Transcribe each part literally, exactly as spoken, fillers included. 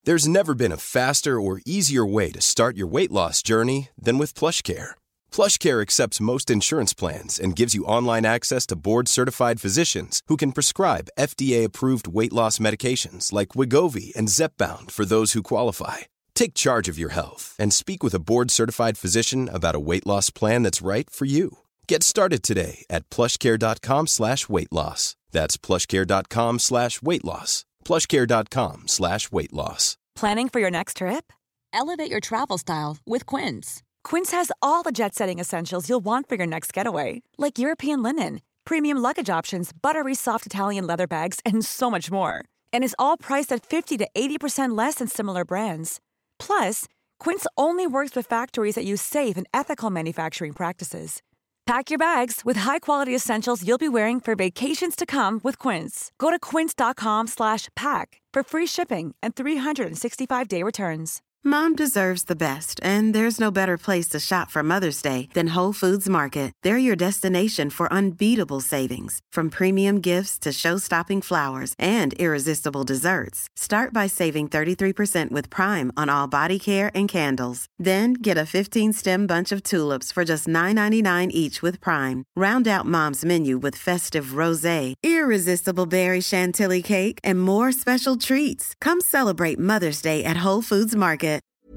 There's never been a faster or easier way to start your weight loss journey than with PlushCare. PlushCare accepts most insurance plans and gives you online access to board-certified physicians who can prescribe F D A-approved weight loss medications like Wegovy and Zepbound for those who qualify. Take charge of your health and speak with a board-certified physician about a weight loss plan that's right for you. Get started today at plushcare.com slash weight loss. That's plushcare.com slash weight loss. plushcare.com slash weight loss. Planning for your next trip? Elevate your travel style with Quince. Quince has all the jet-setting essentials you'll want for your next getaway, like European linen, premium luggage options, buttery soft Italian leather bags, and so much more. And is all priced at fifty to eighty percent less than similar brands. Plus, Quince only works with factories that use safe and ethical manufacturing practices. Pack your bags with high-quality essentials you'll be wearing for vacations to come with Quince. Go to quince.com slash pack for free shipping and three sixty-five day returns. Mom deserves the best, and there's no better place to shop for Mother's Day than Whole Foods Market. They're your destination for unbeatable savings, from premium gifts to show-stopping flowers and irresistible desserts. Start by saving thirty-three percent with Prime on all body care and candles. Then get a fifteen-stem bunch of tulips for just nine ninety-nine each with Prime. Round out Mom's menu with festive rosé, irresistible berry chantilly cake, and more special treats. Come celebrate Mother's Day at Whole Foods Market.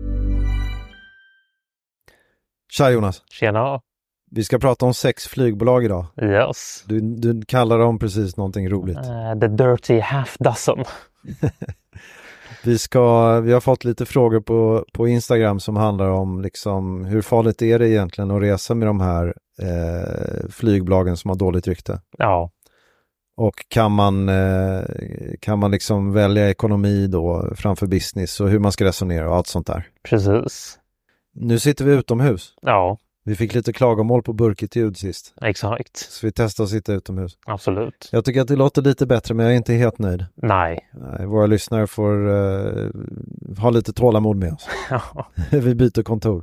Tja Jonas. Tjena. Vi ska prata om sex flygbolag idag. Yes. Du, du kallar dem precis någonting roligt. Uh, the dirty half dozen. vi, ska, vi har fått lite frågor på, på Instagram som handlar om liksom, hur farligt är det egentligen att resa med de här eh, flygbolagen som har dåligt rykte. Ja. Och kan man, eh, kan man liksom välja ekonomi då framför business och hur man ska resonera och allt sånt där. Precis. Nu sitter vi utomhus. Ja. Vi fick lite klagomål på burkigt ljud sist. Exakt. Så vi testar att sitta utomhus. Absolut. Jag tycker att det låter lite bättre, men jag är inte helt nöjd. Nej. Nej, våra lyssnare får uh, ha lite tålamod med oss. Ja. Vi byter kontor.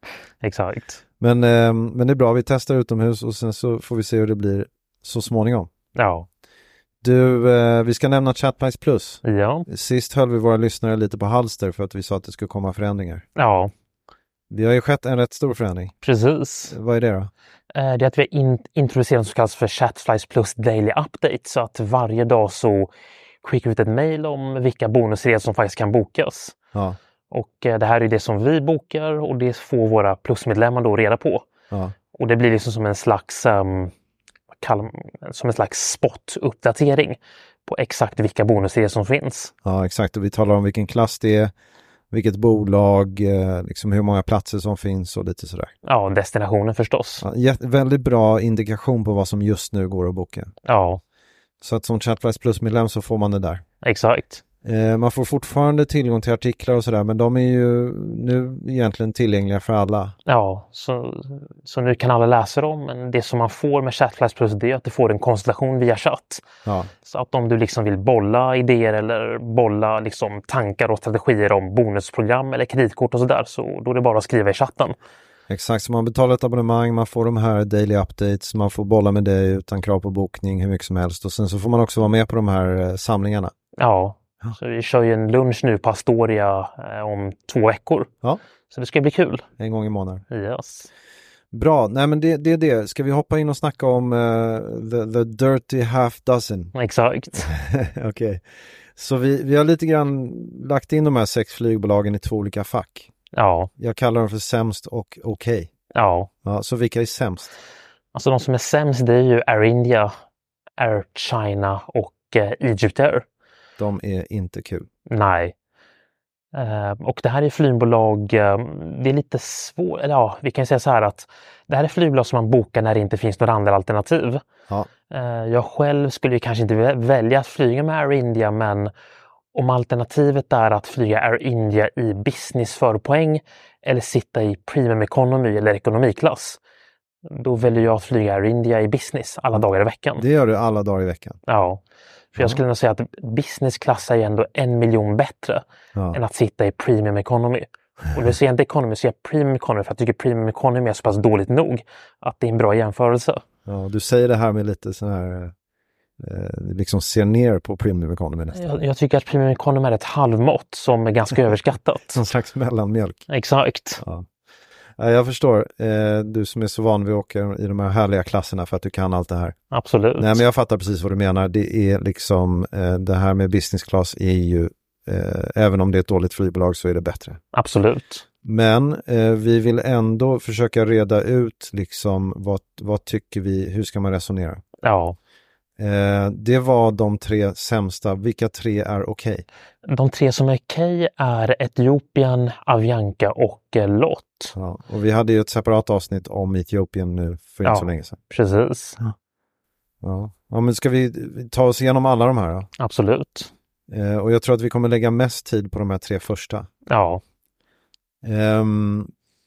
Exakt. Men, uh, men det är bra, vi testar utomhus och sen så får vi se hur det blir så småningom. Ja. Du, uh, vi ska nämna Chatpice Plus. Ja. Sist höll vi våra lyssnare lite på halster för att vi sa att det skulle komma förändringar. Ja. Det har ju skett en rätt stor förändring. Precis. Vad är det då? Det är att vi har in- introducerat något som kallas för Chatflies Plus Daily Update. Så att varje dag så skickar vi ut ett mejl om vilka bonusresor som faktiskt kan bokas. Ja. Och det här är det som vi bokar och det får våra plusmedlemmar då reda på. Ja. Och det blir liksom som en slags, um, kall- som en slags spot-uppdatering på exakt vilka bonusresor som finns. Ja, exakt. Och vi talar om vilken klass det är. Vilket bolag, eh, liksom hur många platser som finns och lite sådär. Ja, destinationen förstås. Ja, jät- väldigt bra indikation på vad som just nu går att boka. Ja. Så att som Chatflies Plus-medlem så får man det där. Exakt. Eh, man får fortfarande tillgång till artiklar och sådär, men de är ju nu egentligen tillgängliga för alla. Ja, så, så nu kan alla läsa dem, men det som man får med Chatflies Plus det är att du får en konstellation via chatt. Ja. Så att om du liksom vill bolla idéer eller bolla liksom tankar och strategier om bonusprogram eller kreditkort och sådär, så då är det bara att skriva i chatten. Exakt, så man betalar ett abonnemang, man får de här daily updates, man får bolla med det utan krav på bokning hur mycket som helst och sen så får man också vara med på de här eh, samlingarna. Ja. Så vi kör ju en lunch nu på Astoria eh, om två veckor. Ja. Så det ska bli kul. En gång i månaden. Yes. Bra, nej men det, det är det. Ska vi hoppa in och snacka om uh, the, the dirty half dozen? Exakt. Okej. Okay. Så vi, vi har lite grann lagt in de här sex flygbolagen i två olika fack. Ja. Jag kallar dem för sämst och okej. Okay. Ja. Ja. Så vilka är sämst? Alltså de som är sämst det är ju Air India, Air China och eh, Egypt Air. De är inte kul. Nej. Uh, och det här är flygbolag, uh, det är lite svårt, eller ja, vi kan säga så här att det här är flygbolag som man bokar när det inte finns några andra alternativ. Ja. Uh, jag själv skulle ju kanske inte välja att flyga med Air India, men om alternativet är att flyga Air India i business för poäng eller sitta i premium economy eller ekonomiklass, då väljer jag att flyga Air India i business alla dagar i veckan. Det gör du alla dagar i veckan? Ja. För jag skulle nog säga att business class är ändå en miljon bättre ja. än att sitta i premium economy. Och nu säger jag inte economy, så jag premium economy för jag tycker premium economy är så pass dåligt nog att det är en bra jämförelse. Ja, du säger det här med lite sån här eh, liksom ser ner på Premium Economy nästan. Jag, jag tycker att Premium Economy är ett halvmått som är ganska överskattat. Någon slags mellanmjölk. Exakt. Ja. Ja, jag förstår. Eh, du som är så van vid att åka i de här härliga klasserna för att du kan allt det här. Absolut. Nej, men jag fattar precis vad du menar. Det är liksom, eh, det här med business class är ju, eh, även om det är ett dåligt flygbolag så är det bättre. Absolut. Men eh, vi vill ändå försöka reda ut liksom vad, vad tycker vi, hur ska man resonera? Ja. Eh, det var de tre sämsta. Vilka tre är okej? Okay? De tre som är okej är Etiopien, Avianca och eh, Lot. Ja, och vi hade ju ett separat avsnitt om Etiopien nu för inte ja, så länge sedan. Precis. Ja. Ja. Ja, men ska vi ta oss igenom alla de här då? Absolut. Eh, och jag tror att vi kommer lägga mest tid på de här tre första. Ja. Um,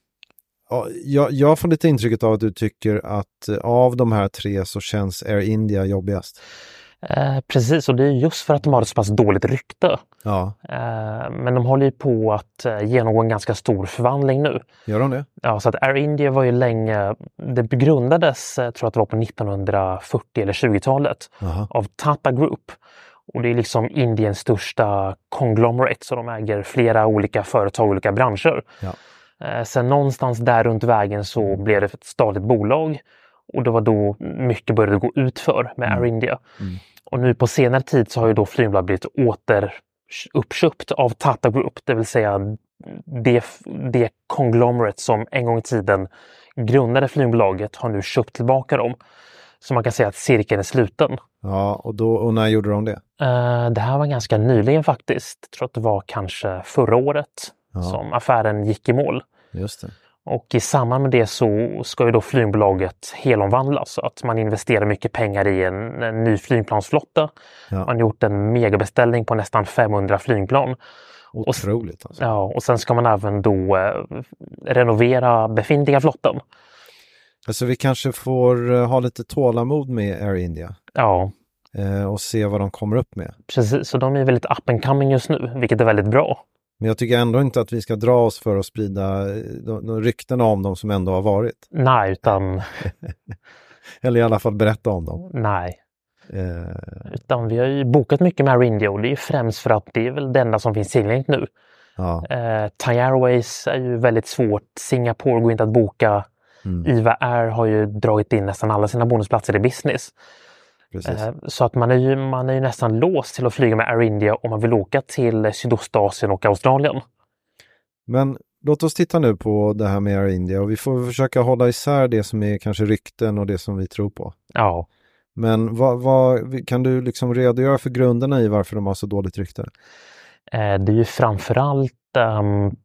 ja jag, jag får lite intrycket av att du tycker att av de här tre så känns Air India jobbigast. Eh, precis, och det är just för att de har ett så pass dåligt rykte. Ja. Eh, men de håller ju på att eh, genomgå en ganska stor förvandling nu. Gör de det? Ja, så att Air India var ju länge, det grundades, eh, tror jag att det var på nittonhundrafyrtio eller tjugotalet, Aha. av Tata Group. Och det är liksom Indiens största conglomerate, så de äger flera olika företag och olika branscher. Ja. Eh, sen någonstans där runt vägen så blev det ett statligt bolag. Och det var då mycket började gå ut för med Mm. Air India. Mm. Och nu på senare tid så har ju då flygbolaget blivit återuppköpt av Tata Group. Det vill säga det, det conglomerate som en gång i tiden grundade flygbolaget har nu köpt tillbaka dem. Så man kan säga att cirkeln är sluten. Ja, och, då, och när gjorde de det? Uh, det här var ganska nyligen faktiskt. Jag tror att det var kanske förra året Ja. som affären gick i mål. Just det. Och i samband med det så ska ju då flygbolaget helomvandlas. Så att man investerar mycket pengar i en, en ny flygplansflotta. Ja. Man har gjort en megabeställning på nästan femhundra flygplan. Otroligt alltså. Ja, och sen ska man även då eh, renovera befintliga flottan. Alltså vi kanske får uh, ha lite tålamod med Air India. Ja. Uh, och se vad de kommer upp med. Precis, så de är väldigt up and coming just nu, vilket är väldigt bra. Men jag tycker ändå inte att vi ska dra oss för att sprida de, de ryktena om dem som ändå har varit. Nej, utan... Eller i alla fall berätta om dem. Nej. Uh... Utan vi har ju bokat mycket med Air India och det är främst för att det är väl det enda som finns tillgängligt nu. Ja. Uh, Thai Airways är ju väldigt svårt. Singapore går inte att boka. Mm. Iva Air har ju dragit in nästan alla sina bonusplatser i business. Precis. Så att man är, ju, man är ju nästan låst till att flyga med Air India om man vill åka till Sydostasien och Australien. Men låt oss titta nu på det här med Air India och vi får försöka hålla isär det som är kanske rykten och det som vi tror på. Ja. Men vad, vad, kan du liksom redogöra för grunderna i varför de har så dåligt rykte? Det är ju framförallt um,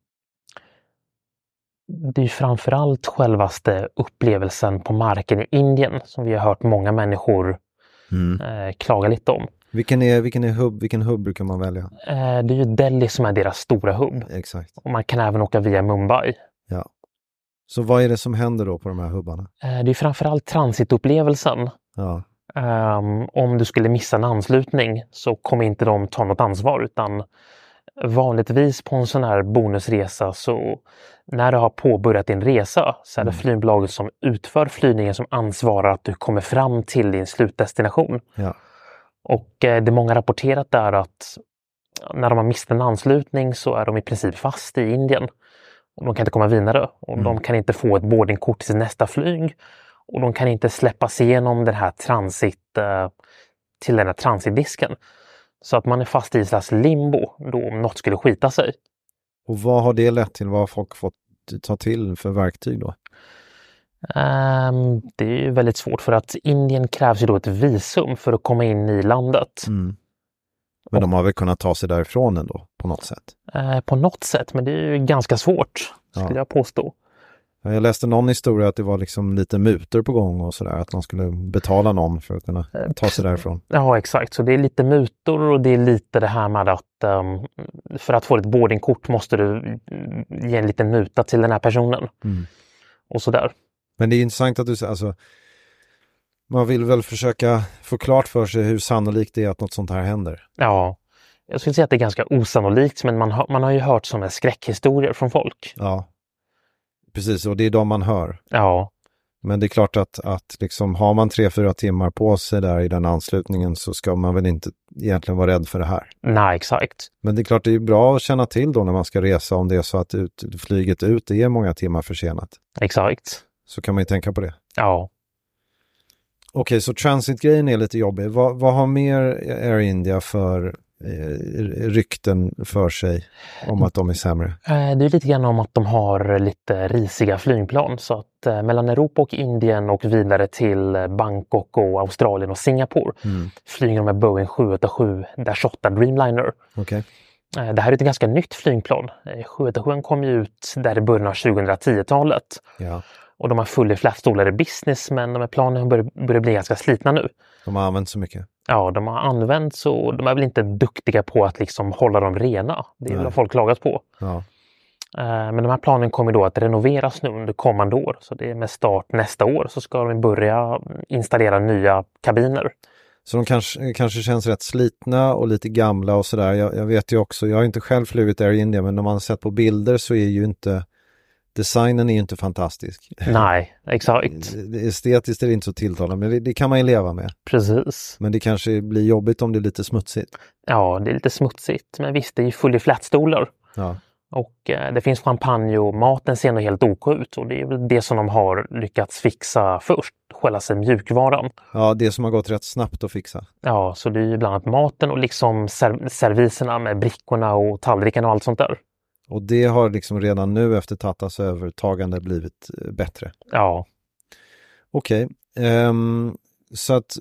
det är ju framförallt självaste upplevelsen på marken i Indien som vi har hört många människor mm. eh, klaga lite om. Vilken är, vilken är hubb, vilken hubb brukar man välja? Eh, det är ju Delhi som är deras stora hubb. Exakt. Och man kan även åka via Mumbai. Ja. Så vad är det som händer då på de här hubbarna? Eh, det är framförallt transitupplevelsen. Ja. Um, om du skulle missa en anslutning så kommer inte de ta något ansvar, utan vanligtvis på en sån här bonusresa så när du har påbörjat din resa så är det mm. flygbolaget som utför flygningen som ansvarar att du kommer fram till din slutdestination. Ja. Och eh, det många rapporterat är att när de har missat en anslutning så är de i princip fast i Indien. Och de kan inte komma vidare och mm. de kan inte få ett boardingkort till sin nästa flyg. Och de kan inte släppas igenom den här transit eh, till den här transitdisken. Så att man är fast i slags limbo då om något skulle skita sig. Och vad har det lett till? Vad har folk fått ta till för verktyg då? Um, det är ju väldigt svårt för att Indien krävs ju då ett visum för att komma in i landet. Mm. Men och, de har väl kunnat ta sig därifrån ändå på något sätt? Uh, på något sätt, men det är ju ganska svårt skulle ja. jag påstå. Jag läste någon historia att det var liksom lite mutor på gång och sådär. Att man skulle betala någon för att kunna ta sig därifrån. Ja, exakt. Så det är lite mutor och det är lite det här med att um, för att få ett boardingkort måste du ge en liten muta till den här personen. Mm. Och sådär. Men det är intressant att du säger, alltså man vill väl försöka få klart för sig hur sannolikt det är att något sånt här händer. Ja, jag skulle säga att det är ganska osannolikt, men man har, man har ju hört sådana skräckhistorier från folk. Ja. Precis, och det är de man hör. Ja. Men det är klart att, att liksom, har man tre, fyra timmar på sig där i den anslutningen så ska man väl inte egentligen vara rädd för det här. Nej, exakt. Men det är klart det är bra att känna till då när man ska resa om det är så att ut, flyget ut är många timmar försenat. Exakt. Så kan man ju tänka på det. Ja. Okej, så transitgrejen är lite jobbig. Vad, vad har mer Air India för eh, rykten för sig om att de är sämre? Det är lite grann om att de har lite risiga flygplan. Så att eh, mellan Europa och Indien och vidare till Bangkok och Australien och Singapore mm. flyger de med Boeing sju åtta sju åtta Dreamliner. Okay. Eh, det här är ett ganska nytt flygplan. Eh, sju åtta sju kom ju ut där i början av tjugohundratio-talet. Ja. Och de har full i flatstolar i business, men de här planen börjar, börjar bli ganska slitna nu. De har använt så mycket? Ja, de har använts och de är väl inte duktiga på att liksom hålla dem rena. Det är väl vad folk klagat på. Ja. Men de här planen kommer då att renoveras nu under kommande år. Så det är med start nästa år så ska de börja installera nya kabiner. Så de kanske, kanske känns rätt slitna och lite gamla och sådär. Jag, jag vet ju också, jag har inte själv flugit Air India, men när man har sett på bilder så är ju inte designen är ju inte fantastisk. Nej, exakt. Estetiskt är det inte så tilltalande, men det, det kan man ju leva med. Precis. Men det kanske blir jobbigt om det är lite smutsigt. Ja, det är lite smutsigt. Men visst, det är ju full i flatstolar. Ja. Och eh, det finns champagne och maten ser nog helt OK ut. Och det är väl det som de har lyckats fixa först. Själva sig mjukvaran. Ja, det som har gått rätt snabbt att fixa. Ja, så det är ju bland annat maten och liksom serv- serviserna med brickorna och tallrikarna och allt sånt där. Och det har liksom redan nu efter Tatas övertagande blivit bättre. Ja. Okej. Okay. Um, så att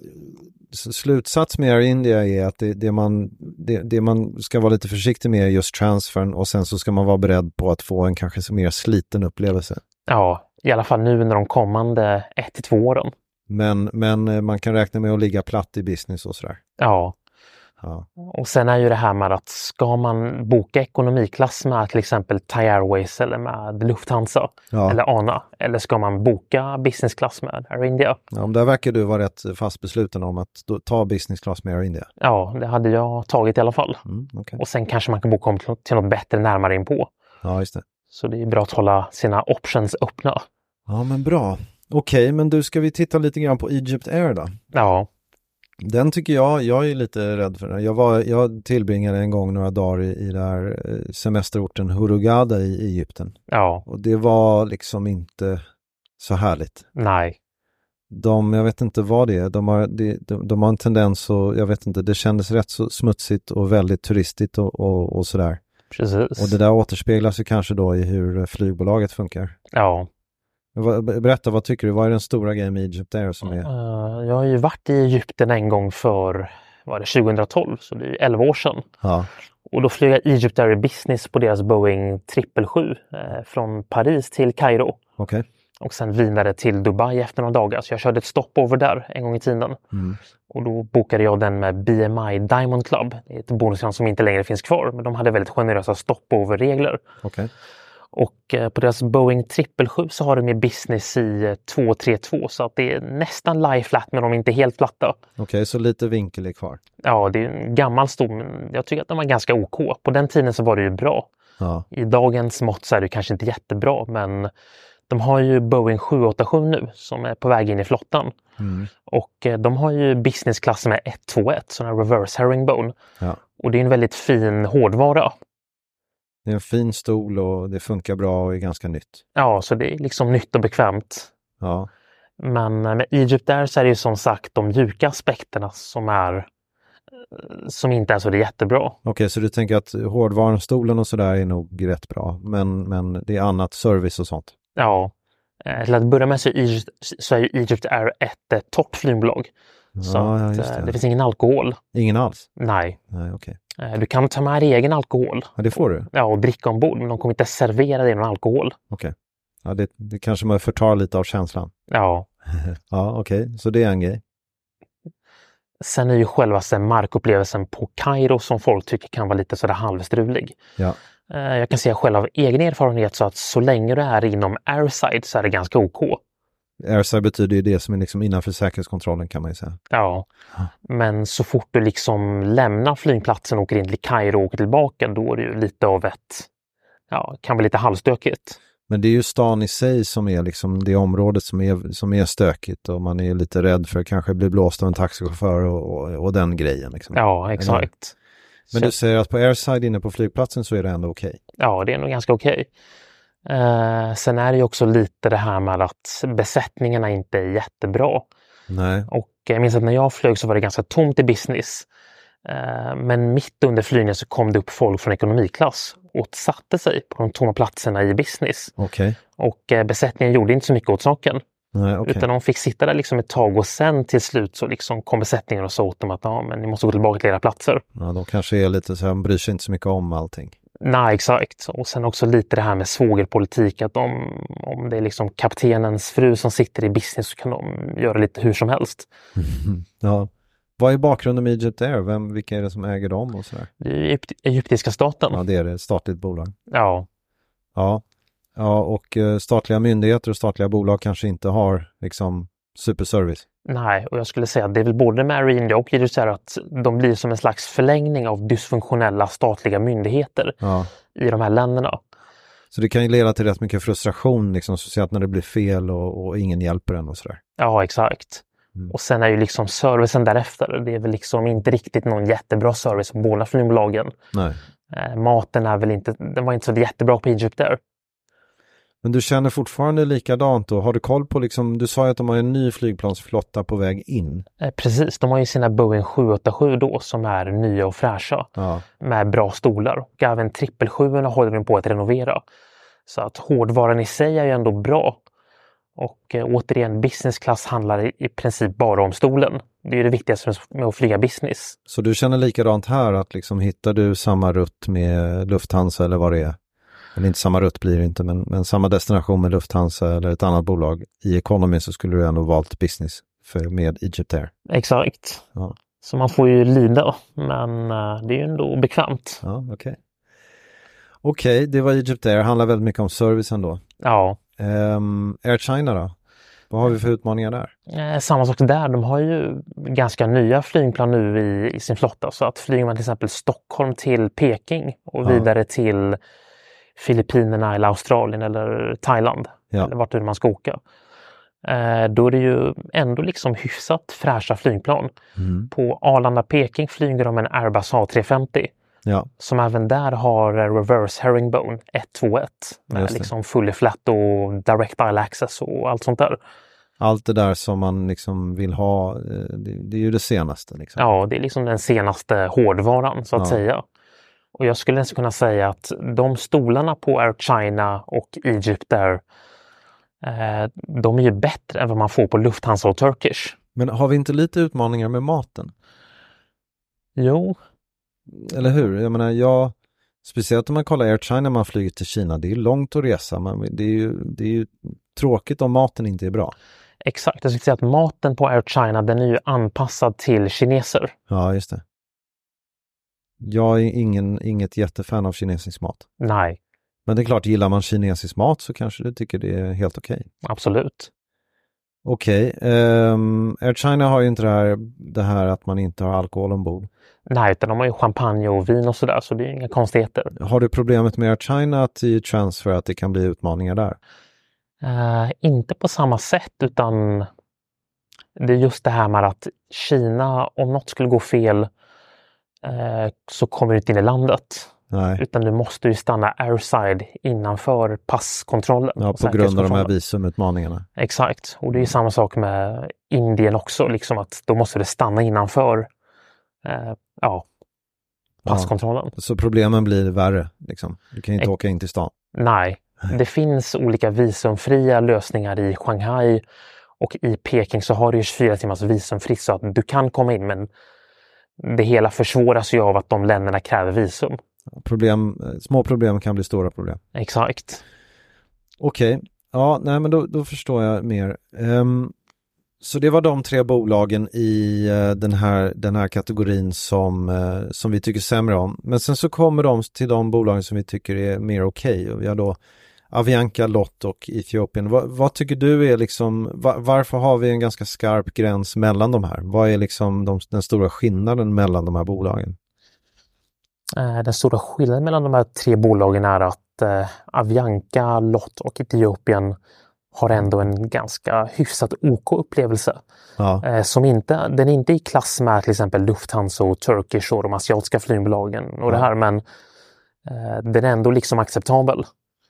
slutsats med Air India är att det, det, man, det, det man ska vara lite försiktig med är just transfern och sen så ska man vara beredd på att få en kanske mer sliten upplevelse. Ja, i alla fall nu under de kommande ett till två åren. Men, men man kan räkna med att ligga platt i business och sådär. Ja. Ja. Och sen är ju det här med att ska man boka ekonomiklass med till exempel Thai Airways eller med Lufthansa ja. eller ANA, eller ska man boka businessklass med Air India? Ja, där verkar du vara rätt fast besluten om att ta businessklass med Air India. Ja, det hade jag tagit i alla fall. Mm, okay. Och sen kanske man kan boka om till, till något bättre närmare in på. Ja, just det. Så det är bra att hålla sina options öppna. Ja, men bra. Okej, okay, men du, ska vi titta lite grann på Egypt Air då? Ja. Den tycker jag, jag är lite rädd för den. Jag, var, jag tillbringade en gång några dagar i, i där semesterorten Hurghada i Egypten. Ja. Och det var liksom inte så härligt. Nej. De, jag vet inte vad det är. De har, de, de, de har en tendens och jag vet inte, det kändes rätt så smutsigt och väldigt turistigt och, och, och sådär. Precis. Och det där återspeglas ju kanske då i hur flygbolaget funkar. Ja. Berätta, vad tycker du? Vad är den stora grejen med Egypt Air som är? Uh, jag har ju varit i Egypten en gång för var det tjugohundratolv, så det är elva år sedan. Ja. Och då flög jag Egypt Air Business på deras Boeing sju sju sju eh, från Paris till Kairo. Okej. Okay. Och sen vidare till Dubai efter några dagar. Så jag körde ett stopover där en gång i tiden. Mm. Och då bokade jag den med B M I Diamond Club. Det är ett bonusprogram som inte längre finns kvar. Men de hade väldigt generösa stopover-regler. Okej. Okay. Och eh, på deras Boeing sju sju sju så har de med business i eh, två tre två. Så att det är nästan lie flat men de är inte helt platta. Okej, okay, så lite vinkel är kvar. Ja, det är en gammal stor, men jag tycker att de var ganska OK. På den tiden så var det ju bra. Ja. I dagens mått så är det kanske inte jättebra, men de har ju Boeing sju åtta sju nu som är på väg in i flottan. Mm. Och eh, de har ju businessklass med ett två ett, sån här reverse herringbone. Ja. Och det är en väldigt fin hårdvara. Det är en fin stol och det funkar bra och är ganska nytt. Ja, så det är liksom nytt och bekvämt. Ja. Men med Egypt Air så är det ju som sagt de mjuka aspekterna som är som inte är så det är jättebra. Okej, okay, så du tänker att hårdvarenstolen och sådär är nog rätt bra. Men, men det är annat service och sånt. Ja. Till att börja med så är Egypt, så är ju Egypt Air ett, ett torrt flygbolag. Ja, så ja, att, just det. det finns ingen alkohol. Ingen alls? Nej. Nej, okej. Okay. Du kan ta med dig egen alkohol. Ja, det får du. Ja, och dricka ombord, men de kommer inte servera dig någon alkohol. Okej. Okay. Ja, det, det kanske man förtar lite av känslan. Ja. Ja, okej. Okay. Så det är en grej. Sen är ju själva markupplevelsen på Kairo som folk tycker kan vara lite sådär halvstrulig. Ja. Jag kan säga själv av egen erfarenhet så att så länge du är inom airside så är det ganska OK. Airside betyder ju det som är liksom innanför säkerhetskontrollen kan man ju säga. Ja, ja. Men så fort du liksom lämnar flygplatsen och åker in till Kairo och åker tillbaka, då är det ju lite av ett, ja, kan bli lite halvstökigt. Men det är ju stan i sig som är liksom det området som är, som är stökigt och man är lite rädd för att kanske bli blåst av en taxichaufför och, och, och den grejen. Liksom. Ja, exakt. Men så, du säger att på airside inne på flygplatsen så är det ändå okej? Okay. Ja, det är nog ganska okej. Okay. Eh, sen är det ju också lite det här med att besättningarna inte är jättebra. Nej. Och jag minns att när jag flög så var det ganska tomt i business. Eh, men mitt under flygningen så kom det upp folk från ekonomiklass och satte sig på de tomma platserna i business. Okay. Och eh, besättningen gjorde inte så mycket åt saken. Nej, okay. Utan de fick sitta där liksom ett tag och sen till slut så liksom kom besättningen och sa åt dem att ja, men ni måste gå tillbaka till era platser. Ja, de kanske är lite så här, de bryr sig inte så mycket om allting. Nej, exakt. Och sen också lite det här med svågerpolitik, att de, om det är liksom kaptenens fru som sitter i business så kan de göra lite hur som helst. Ja. Vad är bakgrunden med Egypt Air? Vem, vilka är det som äger dem och sådär? Det är Egypt, egyptiska staten. Ja, det är det. Ett statligt bolag. Ja. Ja. Ja, och uh, statliga myndigheter och statliga bolag kanske inte har liksom superservice. Nej, och jag skulle säga att det är väl både med Air India och Egypt Air att de blir som en slags förlängning av dysfunktionella statliga myndigheter ja. i de här länderna. Så det kan ju leda till rätt mycket frustration, liksom, så att när det blir fel och, och ingen hjälper en och sådär. Ja, exakt. Mm. Och sen är ju liksom servicen därefter. Det är väl liksom inte riktigt någon jättebra service på båda flygbolagen. Nej. Eh, maten är väl inte, den var inte så jättebra på Egypt Air. Men du känner fortfarande likadant då? Har du koll på liksom, du sa ju att de har en ny flygplansflotta på väg in. Eh, precis, de har ju sina Boeing sju åtta sju då som är nya och fräscha. Ja. Med bra stolar. Och även trippel sju håller de på att renovera. Så att hårdvaran i sig är ju ändå bra. Och eh, återigen, business class handlar i, i princip bara om stolen. Det är ju det viktigaste med att flyga business. Så du känner likadant här, att liksom hittar du samma rutt med Lufthansa eller vad det är? Eller inte samma rutt blir det inte, men, men samma destination med Lufthansa eller ett annat bolag i economy, så skulle du ändå valt business för, med Egypt Air. Exakt. Ja. Så man får ju lida, men uh, det är ju ändå bekvämt. Ja, okej. Okay. Okej, okay, det var Egypt Air. Handlar väldigt mycket om servicen då. Ja. Um, Air China då? Vad har vi för utmaningar där? Eh, samma sak där. De har ju ganska nya flygplan nu i, i sin flotta. Så att flyger man till exempel Stockholm till Peking och ja. vidare till Filippinerna eller Australien eller Thailand. Ja. Eller vart man ska åka. Eh, då är det ju ändå liksom hyfsat fräscha flygplan. Mm. På Arlanda Peking flyger de en Airbus A tre femtio. Ja. Som även där har reverse herringbone ett två ett. Med liksom fully flat och direct aisle access och allt sånt där. Allt det där som man liksom vill ha, det, det är ju det senaste. Liksom. Ja, det är liksom den senaste hårdvaran så att ja. säga. Och jag skulle ens kunna säga att de stolarna på Air China och Egypt Air, eh, de är ju bättre än vad man får på Lufthansa och Turkish. Men har vi inte lite utmaningar med maten? Jo. Eller hur? Jag menar, jag, speciellt om man kollar Air China när man flyger till Kina, det är långt att resa, men det är ju, det är ju tråkigt om maten inte är bra. Exakt, jag skulle säga att maten på Air China, den är ju anpassad till kineser. Ja, just det. Jag är ingen, inget jättefan av kinesisk mat. Nej. Men det är klart, gillar man kinesisk mat så kanske du tycker det är helt okej. Okay. Absolut. Okej, okay. um, Air China har ju inte det här, det här att man inte har alkohol ombord. Nej, utan de har ju champagne och vin och sådär, så det är inga konstigheter. Har du problemet med Air China att i transfer att det kan bli utmaningar där? Uh, inte på samma sätt, utan det är just det här med att Kina, om något skulle gå fel uh, så kommer du inte in i landet. Nej. Utan du måste ju stanna airside innanför passkontrollen. Ja, på grund av de här visumutmaningarna. Exakt, och det är ju samma sak med Indien också, liksom att då måste du stanna innanför eh, ja, passkontrollen. Ja, så problemen blir värre, liksom. Du kan ju inte e- åka in till stan. Nej, det finns olika visumfria lösningar i Shanghai och i Peking så har du ju tjugofyra timmars visumfritt så att du kan komma in, men det hela försvåras ju av att de länderna kräver visum. Problem, små problem kan bli stora problem. Exakt. Okej, okay. Ja, nej men då, då förstår jag mer. Um, så det var de tre bolagen i uh, den, här, den här kategorin som, uh, som vi tycker sämre om. Men sen så kommer de till de bolagen som vi tycker är mer okej. Okay. Och vi har då Avianca, L O T och Ethiopian. Va, vad tycker du är liksom, va, varför har vi en ganska skarp gräns mellan de här? Vad är liksom de, den stora skillnaden mellan de här bolagen? Den stora skillnaden mellan de här tre bolagen är att att eh, Avianca, LOT och Ethiopian har ändå en ganska hyfsat OK upplevelse. Ja. Eh, som inte, den är inte i klass med till exempel Lufthansa och Turkish och de asiatiska flygbolagen och Ja. det här, men eh, den är ändå liksom acceptabel.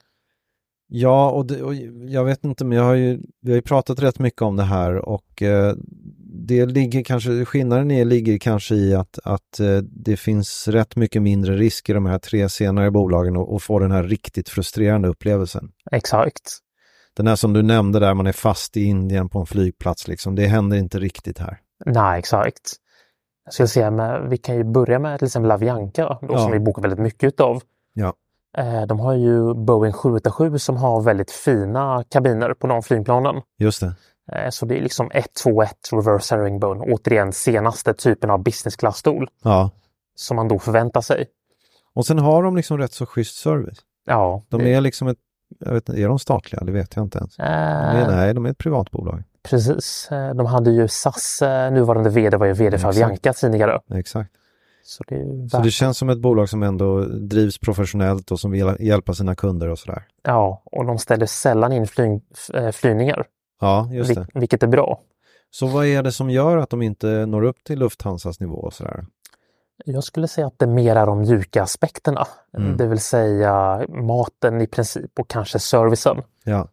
Ja, och, det, och jag vet inte, men jag har ju, vi har ju pratat rätt mycket om det här och eh, det ligger kanske, skillnaden är, ligger kanske i att, att eh, det finns rätt mycket mindre risk i de här tre senare bolagen och, och få den här riktigt frustrerande upplevelsen. Exakt. Den här som du nämnde där, man är fast i Indien på en flygplats liksom, det händer inte riktigt här. Nej, exakt. Jag skulle säga, med, vi kan ju börja med till exempel Avianca då, Ja. som vi bokar väldigt mycket av. Ja. Eh, de har ju Boeing sju åtta sju som har väldigt fina kabiner på de flygplanen. Just det. Eh, så det är liksom ett två ett reverse herringbone, återigen senaste typen av business class-stol Ja. som man då förväntar sig. Och sen har de liksom rätt så schysst service. Ja, De det, är liksom ett, jag vet inte, är de statliga? Det vet jag inte ens. De är, eh, nej, de är ett privatbolag. precis. Eh, de hade ju S A S, eh, nuvarande vd var ju vd för Exakt. Avianca tidigare. Exakt. Så det, är Så värt- det känns som ett bolag som ändå drivs professionellt och som vill hjälpa sina kunder och sådär. Ja, och de ställer sällan in fly, eh, flygningar, Ja, just det. vil- vilket är bra. Så vad är det som gör att de inte når upp till Lufthansas nivå och sådär? Jag skulle säga att det mer är de mjuka aspekterna, Mm. det vill säga maten i princip och kanske servicen. Ja.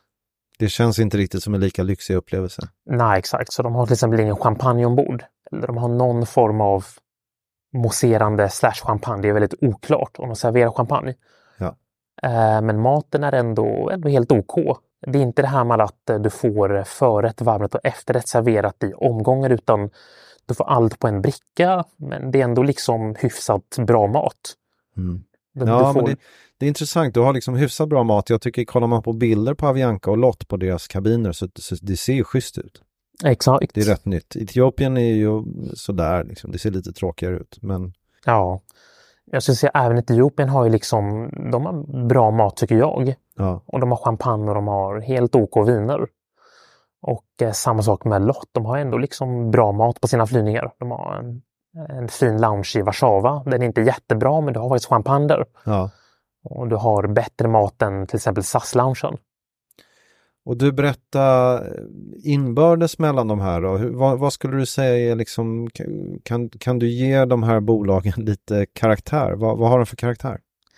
Det känns inte riktigt som en lika lyxig upplevelse. Nej, exakt. Så de har till exempel ingen champagne ombord. Eller de har någon form av mousserande slash champagne. Det är väldigt oklart om de serverar champagne. Ja. Eh, men maten är ändå, ändå helt OK. Det är inte det här med att eh, du får förrätt, varmrätt och efterrätt serverat i omgångar, utan du får allt på en bricka. Men det är ändå liksom hyfsat bra mat. Mm. Du, Ja, du men får, det, det är intressant. Du har liksom hyfsat bra mat. Jag tycker, kollar man på bilder på Avianca och LOT på deras kabiner så, så det ser ju schysst ut. Exakt. Det är rätt nytt. Etiopien är ju sådär, liksom. Det ser lite tråkigare ut. Men Ja. Jag skulle säga även Etiopien har ju liksom, de har bra mat tycker jag. ja, Och de har champagne och de har helt OK viner. Och eh, samma sak med LOT. De har ändå liksom bra mat på sina flygningar. De har en, en fin lounge i Warszawa. Den är inte jättebra, men du har faktiskt champagne där. ja. Och du har bättre mat än till exempel S A S-loungen. Och du berättar inbördes mellan de här då. Hur, vad, vad skulle du säga är liksom, kan, kan du ge de här bolagen lite karaktär? Vad, vad har de för karaktär?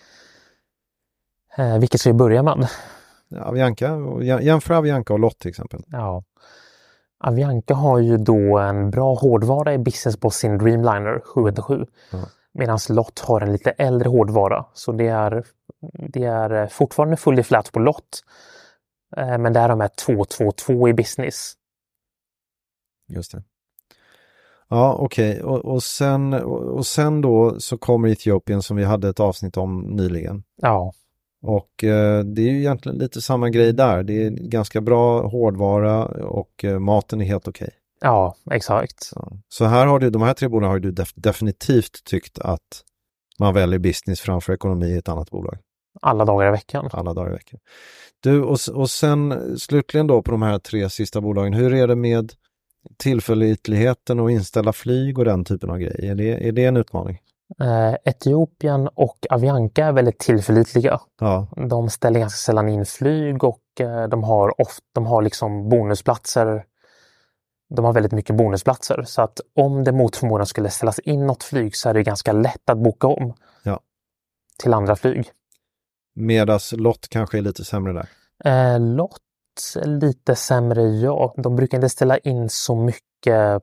Eh, vilket ska vi börja med? Avianca, och jämför Avianca och LOT till exempel. Ja. Avianca har ju då en bra hårdvara i business på sin Dreamliner sju ett sju. Ja. Medan LOT har en lite äldre hårdvara. Så det är, det är fortfarande fully flat på LOT. Eh, men där är de här två två två i business. Just det. Ja, okej. Okay. Och, och, sen, och, och sen då så kommer Etiopien som vi hade ett avsnitt om nyligen. Ja. Och eh, det är ju egentligen lite samma grej där. Det är ganska bra hårdvara och eh, maten är helt okej. Okay. Ja, exakt. Så, så här har du, de här tre bolagen har du def, definitivt tyckt att man väljer business framför ekonomi i ett annat bolag. Alla dagar i veckan. Alla dagar i veckan. Du, och, och sen slutligen då på de här tre sista bolagen, hur är det med tillförlitligheten och inställa flyg och den typen av grejer? Är det, är det en utmaning? Eh, Etiopien och Avianca är väldigt tillförlitliga. Ja. De ställer ganska sällan in flyg och eh, de har ofta, de har liksom bonusplatser. De har väldigt mycket bonusplatser, så att om det mot förmodan skulle ställas in något flyg så är det ganska lätt att boka om Ja. till andra flyg. Medas LOT kanske är lite sämre där. Eh, LOT är lite sämre, ja. De brukar inte ställa in så mycket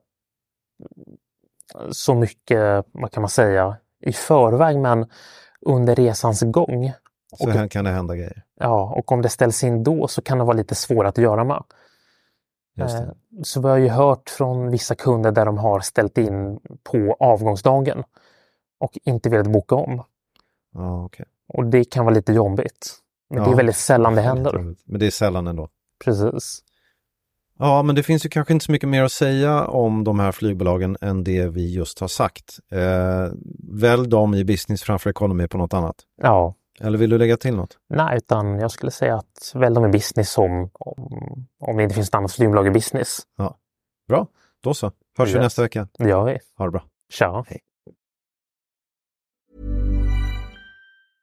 så mycket, vad kan man säga, i förväg, men under resans gång. Så Och, här kan det hända grejer. ja, och om det ställs in då så kan det vara lite svårt att göra med. Just det. Eh, så vi har ju hört från vissa kunder där de har ställt in på avgångsdagen och inte velat boka om. Ja, okej. Och det kan vara lite jobbigt. Men Ja. det är väldigt sällan det händer. Men det är sällan ändå. Precis. Ja, men det finns ju kanske inte så mycket mer att säga om de här flygbolagen än det vi just har sagt. Eh, välj dem i business framför ekonomi på något annat. Ja. Eller vill du lägga till något? Nej, utan jag skulle säga att välj dem i business som om, om det inte finns ett annat flygbolag i business. Ja. Bra, då så. Hörs vi Ja. nästa vecka. Det gör vi. Ha det bra. Tja. Hej.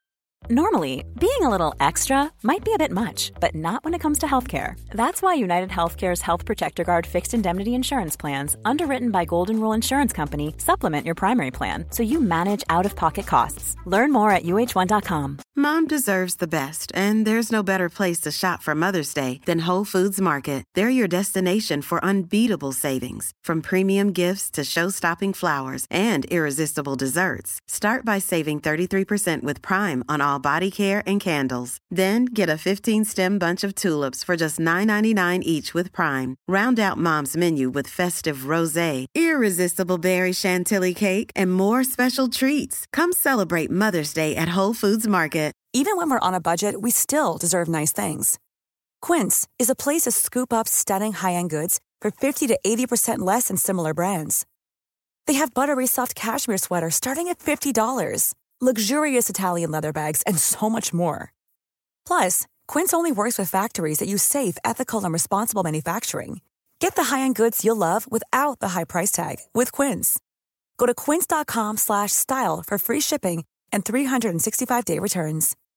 Normally, being a little extra might be a bit much, but not when it comes to healthcare. That's why United Healthcare's Health Protector Guard fixed indemnity insurance plans, underwritten by Golden Rule Insurance Company, supplement your primary plan so you manage out-of-pocket costs. Learn more at U H one dot com. Mom deserves the best, and there's no better place to shop for Mother's Day than Whole Foods Market. They're your destination for unbeatable savings, from premium gifts to show-stopping flowers and irresistible desserts. Start by saving thirty-three percent with Prime on all body care and candles. Then get a fifteen-stem bunch of tulips for just nine ninety-nine each with Prime. Round out Mom's menu with festive rosé, irresistible berry chantilly cake, and more special treats. Come celebrate Mother's Day at Whole Foods Market. Even when we're on a budget, we still deserve nice things. Quince is a place to scoop up stunning high-end goods for fifty to eighty percent less than similar brands. They have buttery soft cashmere sweaters starting at fifty dollars, luxurious Italian leather bags, and so much more. Plus, Quince only works with factories that use safe, ethical, and responsible manufacturing. Get the high-end goods you'll love without the high price tag with Quince. Go to quince dot com slash style for free shipping and three sixty-five day returns.